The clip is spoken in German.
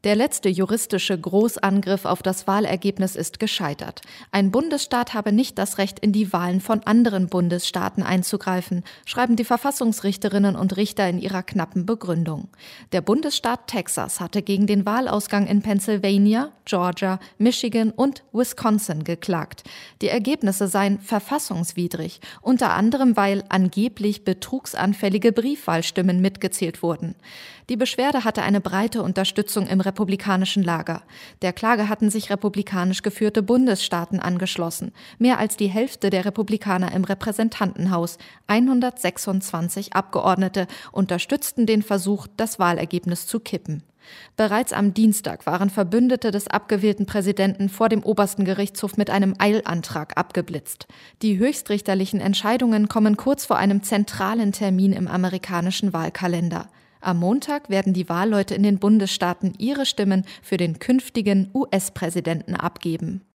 Der letzte juristische Großangriff auf das Wahlergebnis ist gescheitert. Ein Bundesstaat habe nicht das Recht, in die Wahlen von anderen Bundesstaaten einzugreifen, schreiben die Verfassungsrichterinnen und Richter in ihrer knappen Begründung. Der Bundesstaat Texas hatte gegen den Wahlausgang in Pennsylvania, Georgia, Michigan und Wisconsin geklagt. Die Ergebnisse seien verfassungswidrig, unter anderem weil angeblich betrugsanfällige Briefwahlstimmen mitgezählt wurden. Die Beschwerde hatte eine breite Unterstützung im republikanischen Lager. Der Klage hatten sich republikanisch geführte Bundesstaaten angeschlossen. Mehr als die Hälfte der Republikaner im Repräsentantenhaus, 126 Abgeordnete, unterstützten den Versuch, das Wahlergebnis zu kippen. Bereits am Dienstag waren Verbündete des abgewählten Präsidenten vor dem obersten Gerichtshof mit einem Eilantrag abgeblitzt. Die höchstrichterlichen Entscheidungen kommen kurz vor einem zentralen Termin im amerikanischen Wahlkalender. Am Montag werden die Wahlleute in den Bundesstaaten ihre Stimmen für den künftigen US-Präsidenten abgeben.